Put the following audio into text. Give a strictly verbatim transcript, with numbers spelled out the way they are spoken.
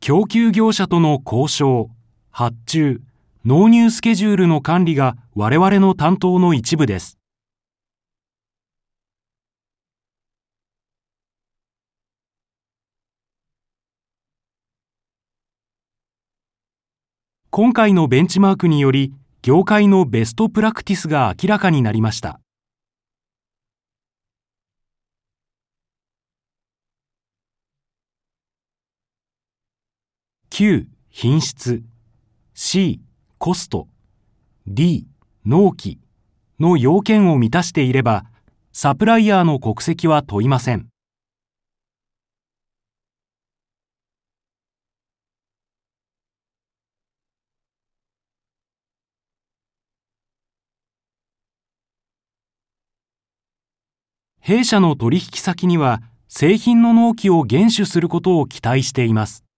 供給業者との交渉、発注、納入スケジュールの管理が我々の担当の一部です。今回のベンチマークにより、業界のベストプラクティスが明らかになりました。キュー、品質、シー、コスト、ディー、納期の要件を満たしていれば、サプライヤーの国籍は問いません。弊社の取引先には製品の納期を厳守することを期待しています。